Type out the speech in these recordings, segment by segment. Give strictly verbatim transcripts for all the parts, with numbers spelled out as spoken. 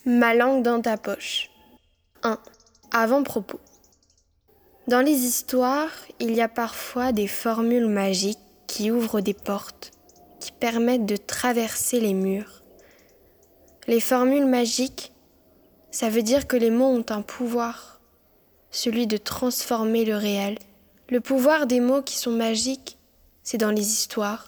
Ma langue dans ta poche. un. Avant-propos. Dans les histoires, il y a parfois des formules magiques qui ouvrent des portes, qui permettent de traverser les murs. Les formules magiques, ça veut dire que les mots ont un pouvoir, celui de transformer le réel. Le pouvoir des mots qui sont magiques, c'est dans les histoires.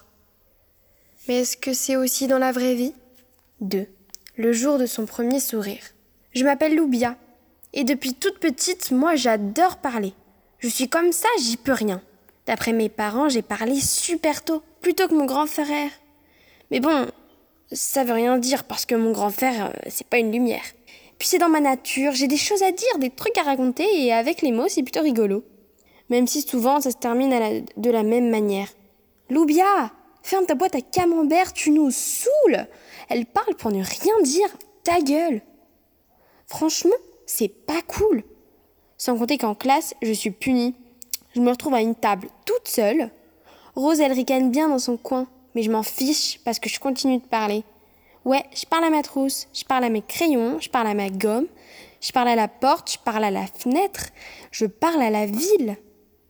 Mais est-ce que c'est aussi dans la vraie vie ? deux. Le jour de son premier sourire. Je m'appelle Loubia, et depuis toute petite, moi j'adore parler. Je suis comme ça, j'y peux rien. D'après mes parents, j'ai parlé super tôt, plus tôt que mon grand frère. Mais bon, ça veut rien dire parce que mon grand frère, c'est pas une lumière. Puis c'est dans ma nature, j'ai des choses à dire, des trucs à raconter, et avec les mots, c'est plutôt rigolo. Même si souvent, ça se termine à la, de la même manière. Loubia, ferme ta boîte à camembert, tu nous saoules. Elle parle pour ne rien dire, ta gueule. Franchement, c'est pas cool. Sans compter qu'en classe, je suis punie. Je me retrouve à une table toute seule. Rose, elle ricane bien dans son coin, mais je m'en fiche parce que je continue de parler. Ouais, je parle à ma trousse, je parle à mes crayons, je parle à ma gomme, je parle à la porte, je parle à la fenêtre, je parle à la ville.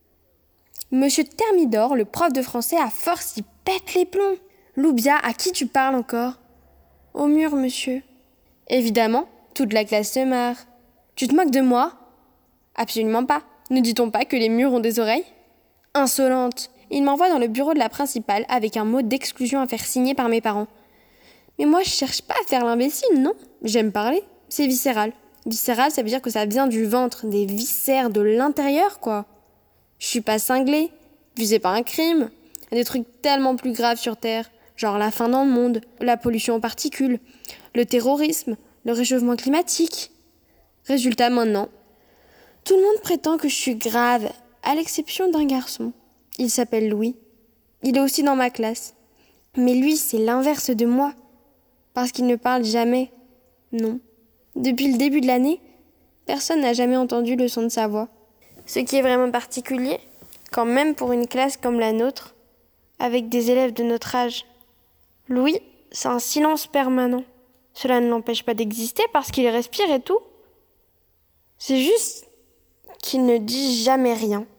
Monsieur Thermidor, le prof de français, à force, il pète les plombs. Loubia, à qui tu parles encore ? Au mur, monsieur. Évidemment, toute la classe se marre. Tu te moques de moi ? Absolument pas. Ne dit-on pas que les murs ont des oreilles ? Insolente. Il m'envoie dans le bureau de la principale avec un mot d'exclusion à faire signer par mes parents. Mais moi, je cherche pas à faire l'imbécile, non ? J'aime parler. C'est viscéral. Viscéral, ça veut dire que ça vient du ventre, des viscères de l'intérieur, quoi. Je suis pas cinglée. Visée par un crime. Il y a des trucs tellement plus graves sur Terre. Genre la faim dans le monde, la pollution en particules, le terrorisme, le réchauffement climatique. Résultat maintenant, tout le monde prétend que je suis grave, à l'exception d'un garçon. Il s'appelle Louis. Il est aussi dans ma classe. Mais lui, c'est l'inverse de moi. Parce qu'il ne parle jamais. Non. Depuis le début de l'année, personne n'a jamais entendu le son de sa voix. Ce qui est vraiment particulier, quand même pour une classe comme la nôtre, avec des élèves de notre âge. Louis, c'est un silence permanent. Cela ne l'empêche pas d'exister parce qu'il respire et tout. C'est juste qu'il ne dit jamais rien.